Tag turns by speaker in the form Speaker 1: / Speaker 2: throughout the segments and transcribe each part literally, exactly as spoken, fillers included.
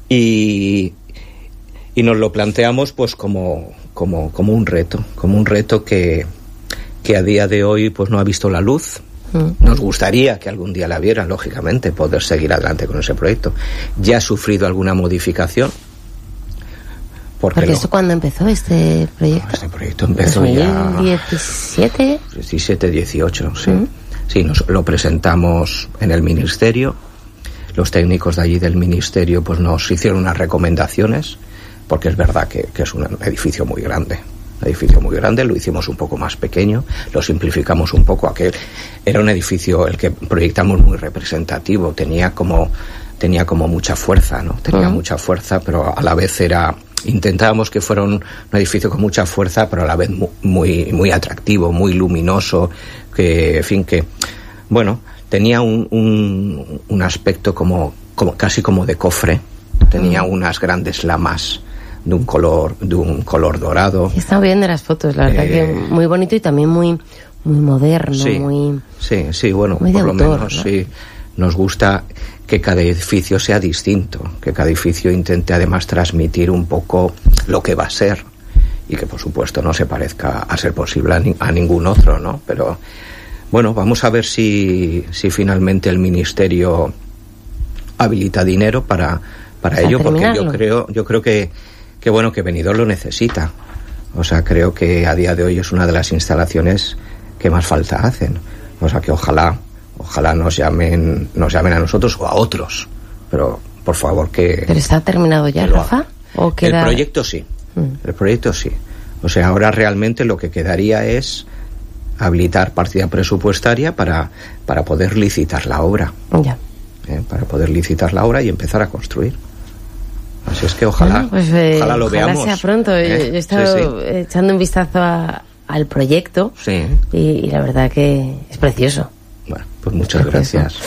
Speaker 1: y, y nos lo planteamos pues como, como, como un reto, como un reto que, que a día de hoy pues no ha visto la luz. Nos gustaría que algún día la vieran, lógicamente, poder seguir adelante con ese proyecto. Ya ha sufrido alguna modificación.
Speaker 2: Porque, porque esto, ¿cuándo empezó este proyecto?
Speaker 1: Este proyecto empezó
Speaker 2: ¿dos mil diecisiete?
Speaker 1: Ya... diecisiete, dieciocho, sí. ¿Mm? Sí, nos lo presentamos en el Ministerio. Los técnicos de allí del Ministerio pues nos hicieron unas recomendaciones, porque es verdad que, que es un edificio muy grande. Un edificio muy grande, lo hicimos un poco más pequeño, lo simplificamos un poco. Aquel era un edificio, el que proyectamos, muy representativo, tenía como tenía como mucha fuerza, ¿no? Tenía uh-huh. mucha fuerza, pero a la vez era... Intentábamos que fuera un, un edificio con mucha fuerza, pero a la vez muy, muy, muy atractivo, muy luminoso, que, en fin, que... Bueno, tenía un, un, un aspecto como, como casi como de cofre, tenía uh-huh. unas grandes lamas de un color de un color dorado.
Speaker 2: Estaba viendo las fotos, la verdad eh, que muy bonito y también muy muy moderno,
Speaker 1: sí,
Speaker 2: muy
Speaker 1: sí, sí, bueno,
Speaker 2: muy
Speaker 1: por lo
Speaker 2: autor,
Speaker 1: menos
Speaker 2: ¿no?
Speaker 1: Sí, nos gusta que cada edificio sea distinto, que cada edificio intente además transmitir un poco lo que va a ser y que por supuesto no se parezca a ser posible a, ni, a ningún otro, ¿no? Pero bueno, vamos a ver si si finalmente el Ministerio habilita dinero para para ello, porque yo creo yo creo que que bueno, que Benidorm lo necesita. O sea, creo que a día de hoy es una de las instalaciones que más falta hacen. O sea, que ojalá, ojalá nos llamen, nos llamen a nosotros o a otros. Pero, por favor, que...
Speaker 2: ¿Pero está terminado ya, Rafa? ¿O queda...
Speaker 1: El proyecto sí. Mm. El proyecto sí. O sea, ahora realmente lo que quedaría es habilitar partida presupuestaria para, para poder licitar la obra.
Speaker 2: Ya.
Speaker 1: ¿Eh? Para poder licitar la obra y empezar a construir. Así es que ojalá, bueno, pues, eh, ojalá lo
Speaker 2: ojalá
Speaker 1: veamos.
Speaker 2: Sea pronto.
Speaker 1: ¿Eh?
Speaker 2: Yo he estado sí, sí. echando un vistazo a, al proyecto
Speaker 1: sí.
Speaker 2: y, y la verdad que es precioso.
Speaker 1: Bueno, pues muchas gracias.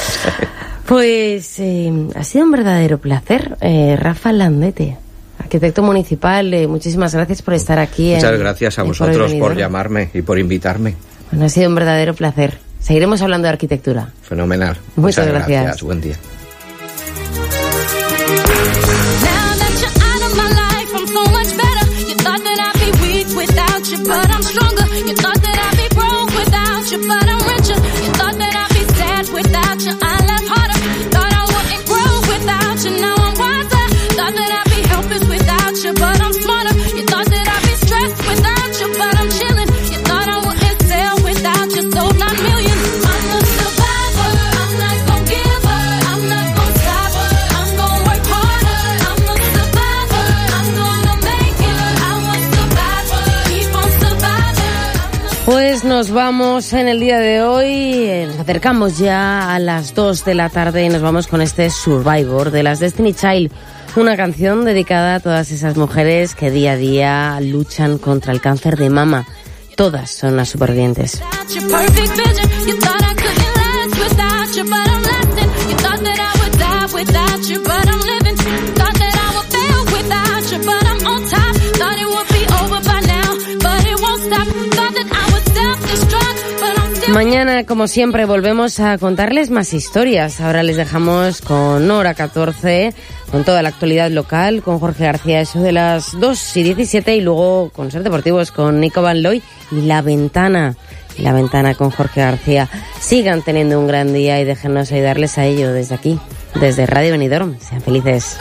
Speaker 2: Pues eh, ha sido un verdadero placer, eh, Rafa Landete, arquitecto municipal. Eh, muchísimas gracias por estar aquí.
Speaker 1: Muchas
Speaker 2: en,
Speaker 1: gracias a vosotros por, por llamarme y por invitarme.
Speaker 2: Bueno, ha sido un verdadero placer. Seguiremos hablando de arquitectura.
Speaker 1: Fenomenal.
Speaker 2: Muchas,
Speaker 1: muchas
Speaker 2: gracias.
Speaker 1: gracias. Buen día.
Speaker 3: But I'm stronger. You thought that I'd be broke without you, but I'm richer. You thought that I'd be sad without you, I laugh harder. Thought I wouldn't grow without you, now I'm wiser. Thought that I'd be helpless without you, but I'm smarter. You thought that I'd be stressed without you, but I'm chilling. You thought I wouldn't sell without you, sold nine million. I'm a survivor, I'm not gon' give up, I'm not gon' stop, I'm gon' work harder. I'm a survivor, I'm gonna make it, I'm a survivor, keep on.
Speaker 2: Pues nos vamos en el día de hoy, nos acercamos ya a las dos de la tarde y nos vamos con este Survivor de las Destiny Child, una canción dedicada a todas esas mujeres que día a día luchan contra el cáncer de mama. Todas son las supervivientes. Mañana, como siempre, volvemos a contarles más historias. Ahora les dejamos con Hora catorce, con toda la actualidad local, con Jorge García, eso de las dos y diecisiete, y luego con Ser Deportivos, con Nico Van Looy y La Ventana. La Ventana con Jorge García. Sigan teniendo un gran día y déjenos ayudarles a ello desde aquí, desde Radio Benidorm. Sean felices.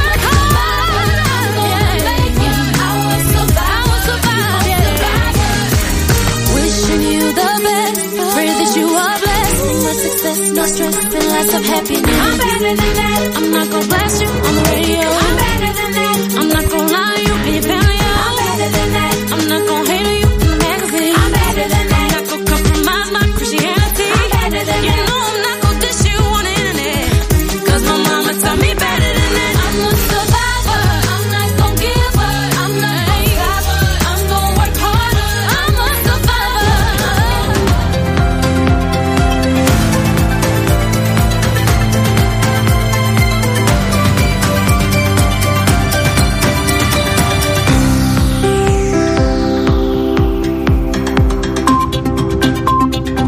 Speaker 3: No stress and lots of happiness. I'm better than that. I'm not gonna blast you on the radio. I'm better than that. I'm not gonna lie to you in your family. I'm better than that. I'm not gonna hate on you in the magazine. I'm better than that. I'm not gonna compromise my Christianity. I'm better than you that. You know I'm not gonna dish you on the internet. Cause my mama taught me better than that. I'm a survivor. I'm not gonna give up. I'm not gonna stop. I'm gonna work harder. I'm a survivor.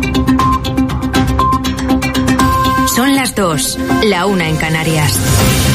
Speaker 4: Son las dos, la una en Canarias.